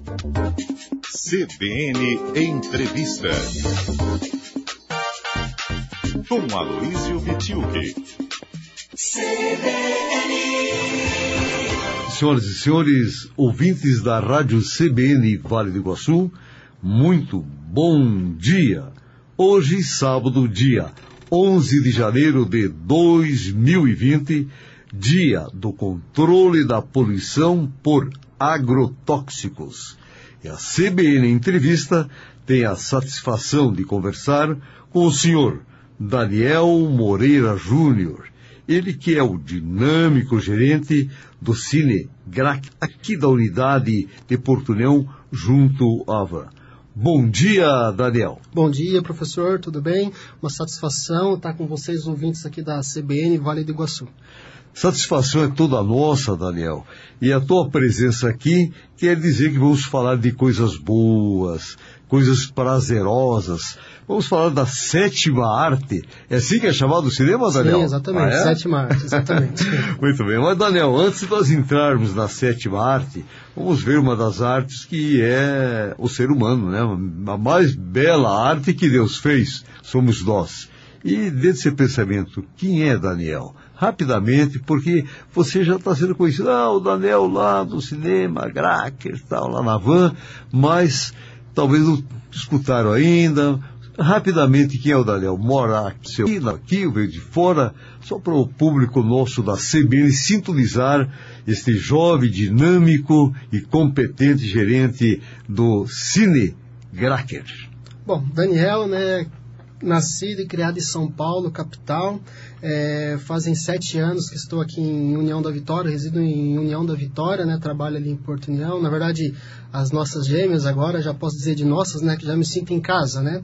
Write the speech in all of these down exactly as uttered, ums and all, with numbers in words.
C B N Entrevista com Aloísio Bitilque. C B N. Senhoras e senhores, ouvintes da Rádio C B N Vale do Iguaçu, muito bom dia. Hoje, sábado, dia onze de janeiro de dois mil e vinte, dia do controle da poluição por agrotóxicos. E a C B N Entrevista tem a satisfação de conversar com o senhor Daniel Moreira Júnior, ele que é o dinâmico gerente do Cine Grac, aqui da unidade de Portunhão, junto à Van. Bom dia, Daniel. Bom dia, professor, tudo bem? Uma satisfação estar com vocês, ouvintes aqui da C B N Vale do Iguaçu. Satisfação é toda nossa, Daniel. E a tua presença aqui quer dizer que vamos falar de coisas boas, coisas prazerosas. Vamos falar da sétima arte. É assim que é chamado o cinema, Daniel? Sim, exatamente. Ah, é? Sétima arte, exatamente. Muito bem. Mas, Daniel, antes de nós entrarmos na sétima arte, vamos ver uma das artes que é o ser humano, né? A mais bela arte que Deus fez somos nós. E desse pensamento, quem é Daniel? Rapidamente, porque você já está sendo conhecido, ah, o Daniel lá do cinema, Gracker, tal, lá na Van, mas talvez não escutaram ainda. Rapidamente, quem é o Daniel? Mora aqui, aqui veio de fora, só para o público nosso da C B N sintonizar este jovem, dinâmico e competente gerente do Cine Gracker. Bom, Daniel, né, nascido e criado em São Paulo, capital, é, fazem sete anos que estou aqui em União da Vitória, resido em União da Vitória, né, trabalho ali em Porto União, na verdade, as nossas gêmeas agora, já posso dizer de nossas, né, que já me sinto em casa, né,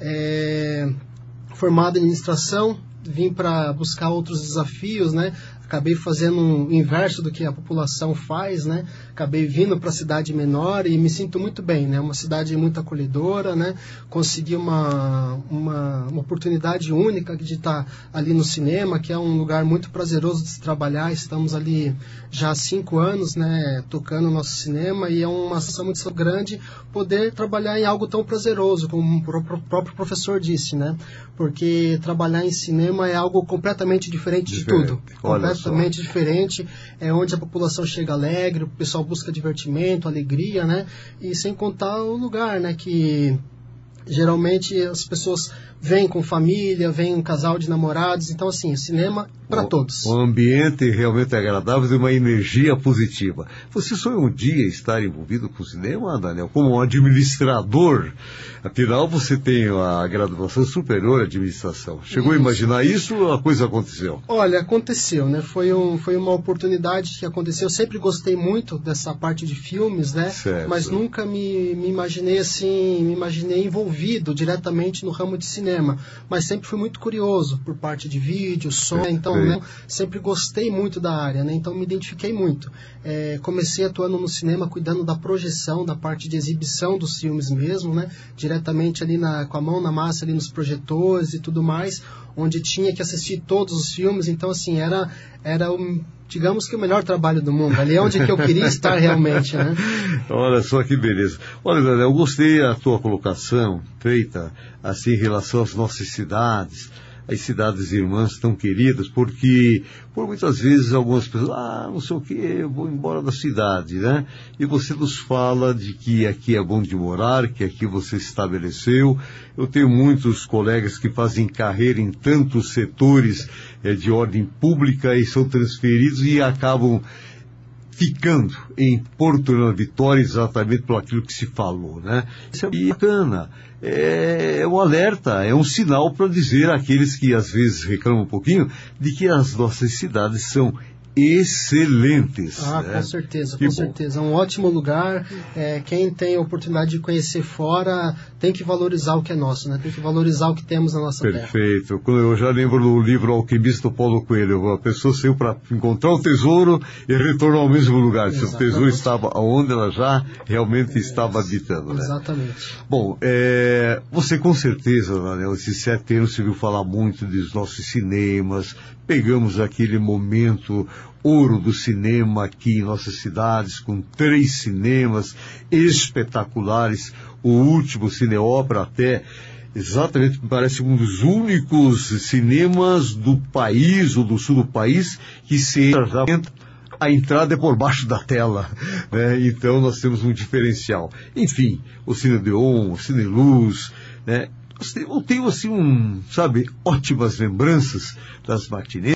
é, formado em administração, vim para buscar outros desafios, né, acabei fazendo o inverso do que a população faz, né? Acabei vindo para a cidade menor e me sinto muito bem, né? Uma cidade muito acolhedora, né? Consegui uma, uma, uma oportunidade única de estar ali no cinema, que é um lugar muito prazeroso de se trabalhar. Estamos ali já há cinco anos, né? Tocando o nosso cinema e é uma sensação muito grande poder trabalhar em algo tão prazeroso, como o próprio professor disse, né? Porque trabalhar em cinema é algo completamente diferente, diferente. de tudo. Olha completamente diferente, é onde a população chega alegre, o pessoal busca divertimento, alegria, né? E sem contar o lugar, né? Que geralmente as pessoas vêm com família, vêm um casal de namorados, então assim, cinema para todos. O ambiente realmente é agradável e uma energia positiva. Você sonha um dia estar envolvido com o cinema, Daniel, como um administrador? Afinal, você tem a graduação superior em administração. Chegou isso. a imaginar isso ou a coisa aconteceu? Olha, aconteceu, né? Foi, um, foi uma oportunidade que aconteceu. Eu sempre gostei muito dessa parte de filmes, né? Certo. Mas nunca me, me imaginei assim, me imaginei envolvido diretamente no ramo de cinema. Mas sempre fui muito curioso por parte de vídeo, som, é, então, né? Sempre gostei muito da área, né? Então me identifiquei muito. É, comecei atuando no cinema, cuidando da projeção, da parte de exibição dos filmes mesmo, né? Diretamente ali na, com a mão na massa, ali nos projetores e tudo mais, onde tinha que assistir todos os filmes. Então, assim, era, era o, digamos que o melhor trabalho do mundo. Ali é onde que eu queria estar realmente, né? Olha só que beleza. Olha, Daniel, eu gostei da tua colocação feita, assim, em relação às nossas cidades, as cidades irmãs tão queridas, porque por muitas vezes algumas pessoas, ah, não sei o que, eu vou embora da cidade, né? E você nos fala de que aqui é bom de morar, que aqui você se estabeleceu. Eu tenho muitos colegas que fazem carreira em tantos setores é, de ordem pública e são transferidos e acabam ficando em Porto União Vitória exatamente por aquilo que se falou, né? Isso é bacana, é, é um alerta, é um sinal para dizer àqueles que às vezes reclamam um pouquinho de que as nossas cidades são excelentes. Ah, né? com certeza, que com bom. certeza. É um ótimo lugar. É, quem tem a oportunidade de conhecer fora tem que valorizar o que é nosso, né? Tem que valorizar o que temos na nossa terra. Perfeito. Eu já lembro do livro Alquimista do Paulo Coelho. A pessoa saiu para encontrar o tesouro e retornou ao mesmo lugar. Se o tesouro estava onde ela já realmente é, estava habitando. Né? Exatamente. Bom, é, você com certeza, Daniel, esses sete anos você viu falar muito dos nossos cinemas. Pegamos aquele momento ouro do cinema aqui em nossas cidades, com três cinemas espetaculares, o último Cineópera até, exatamente, me parece um dos únicos cinemas do país, ou do sul do país, que se entra, a entrada é por baixo da tela, né? Então nós temos um diferencial. Enfim, o Cine Odeon, o Cine Luz, né? Eu tenho, assim, um, sabe, ótimas lembranças das matinês.